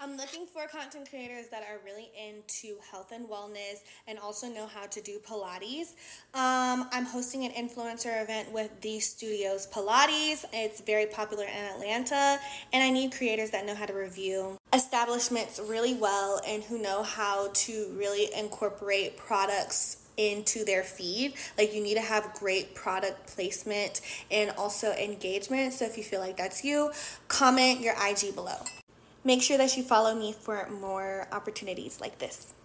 I'm looking for content creators that are really into health and wellness and also know how to do Pilates. I'm hosting an influencer event with The Studios Pilates. It's very popular in Atlanta, and I need creators that know how to review establishments really well and who know how to really incorporate products into their feed. Like, you need to have great product placement and also engagement. So if you feel like that's you, comment your IG below. Make sure that you follow me for more opportunities like this.